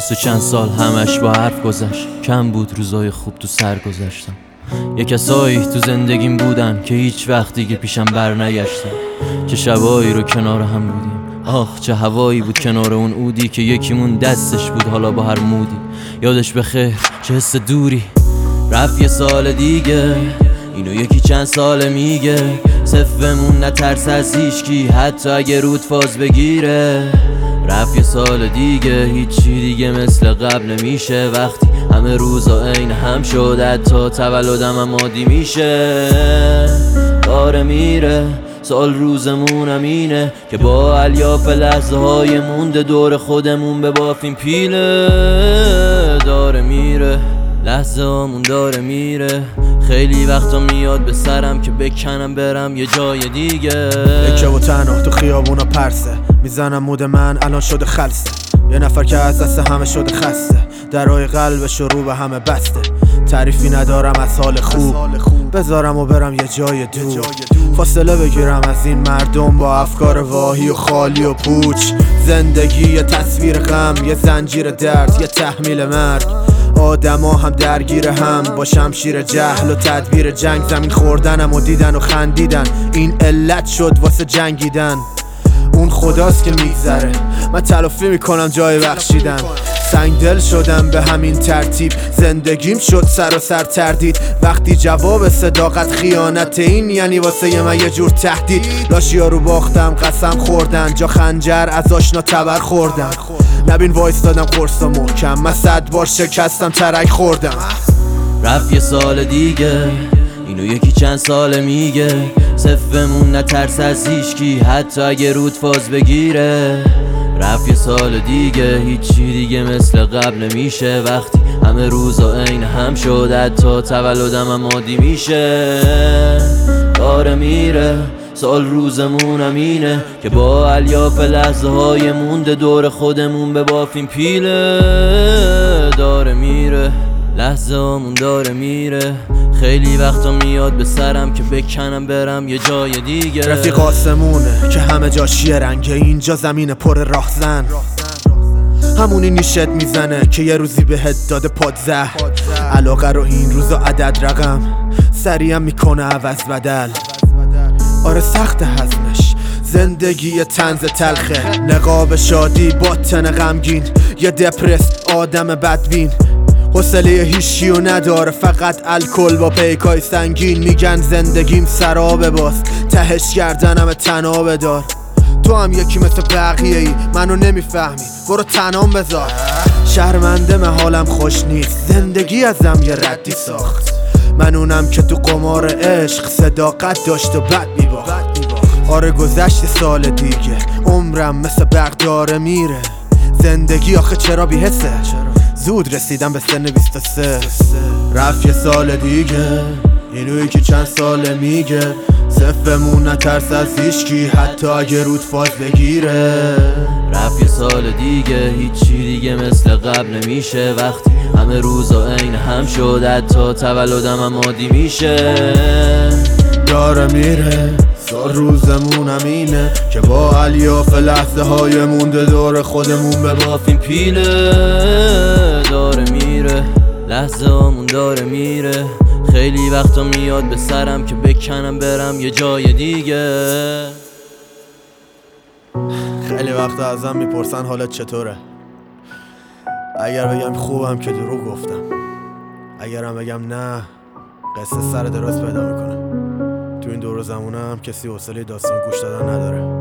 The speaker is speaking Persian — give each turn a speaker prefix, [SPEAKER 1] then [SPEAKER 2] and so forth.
[SPEAKER 1] و چند سال همش با حرف گذشت، کم بود روزای خوب تو سر گذاشتم. یه کسایی تو زندگیم بودن که هیچ وقت دیگه پیشم بر نگشتن. چه شبایی رو کنار هم بودیم، آخ چه هوایی بود کنار اون عودی که یکیمون دستش بود حالا با هر مودی. یادش بخیر چه حس دوری. رفت یه سال دیگه، اینو یکی چند ساله میگه. صفمون نترس از هیچکی حتی اگه رود فاز بگیره. رفت یه سال دیگه، هیچی دیگه مثل قبل نمیشه. وقتی همه روزا عین هم شد، حتی تولدم هم عادی میشه. داره میره سال روزمونم اینه که با الیاف لحظه های مونده دور خودمون ببافیم پیله. داره میره لحظه هامون داره میره. خیلی وقتا میاد به سرم که بکنم برم یه جای دیگه.
[SPEAKER 2] یکه و تنها تو خیابونا پرسه، میزنم مود من الان شده خلصه. یه نفر که از دست همه شده خسته، درای قلبش رو به همه بسته. تعریفی ندارم از حال خوب، بذارم و برم یه جای دور. فاصله بگیرم از این مردم با افکار واهی و خالی و پوچ. زندگی یه تصویر غم، یه زنجیر درد، یه تحمیل مرگ. آدما هم درگیر هم با شمشیر جهل و تدبیر جنگ. زمین خوردنم و دیدن و خندیدن، این علت شد واسه جنگیدن. اون خداست که میگذره، من تلافی میکنم جای بخشیدن. سنگ دل شدم به همین ترتیب، زندگیم شد سر تردید. وقتی جواب صداقت خیانت، این یعنی واسه من یه جور تهدید. لاشیا رو باختم قسم خوردن، جا خنجر از آشنا تبر خوردم. نبین وایستادم قرص و محکم، من 100 بار شکستم ترک خوردم.
[SPEAKER 1] رفت یه سال دیگه، اینو یکی چند ساله میگه. صفمون نترس از هیچکی حتی اگه رود فاز بگیره. رفت یه سال دیگه، هیچی دیگه مثل قبل نمیشه. وقتی همه روزا عین هم شد، حتی تولدم هم عادی میشه. داره میره سال روزمونم اینه که با الیاف لحظه های مونده دور خودمون ببافیم پیله. داره میره لحظه همون داره میره. خیلی وقتا میاد به سرم که بکنم برم یه جای دیگه.
[SPEAKER 2] رفیق آسمونه که همه جاش یه رنگه، اینجا زمین پر راهزن. همونی نیشت میزنه که یه روزی بهت داده پادزه. علاقه رو این روزا عدد رقم، سریعم میکنه عوض بدل. آره سخت هضمش، زندگی یه طنز تلخه. نقاب شادی باطن غمگین، یه دپرس آدم بدبین. حوصله هیچیو نداره، فقط الکل با پیکای سنگین. میگن زندگیم سرابه، باز تهش گردنم تنابه دار. تو هم یکی مثل بقیه ای، منو نمیفهمی، برو تنام بذار. شرمنده من حالم خوش نیست، زندگی ازم یه ردی ساخت. من اونم که تو قمار عشق صداقت داشت و بد میباخت. آره گذشت سال دیگه، عمرم مثل برق داره میره. زندگی آخه چرا بی‌حسه، زود رسیدم به سن 23. رفت یه سال دیگه، اینویی که چند ساله میگه. صفمون نترس از هیچکی حتی اگه رود فاز بگیره.
[SPEAKER 1] رفت یه سال دیگه، هیچی دیگه مثل قبل نمیشه. وقتی همه روزا عین هم شد، حتی تولدم هم عادی میشه.
[SPEAKER 2] داره میره سال روزمونم اینه که با الیاف لحظه های مونده دور خودمون
[SPEAKER 1] ببافیم پیله. داره میره لحظه همون داره میره. خیلی وقتا میاد به سرم که بکنم برم یه جای دیگه.
[SPEAKER 2] خیلی وقتا ازم میپرسن حالت چطوره. اگر بگم خوبم که دروغ گفتم، اگرم بگم نه قصه سر درست پیدا میکنه. تو این دور زمونم کسی حوصله داستان گوش دادن نداره.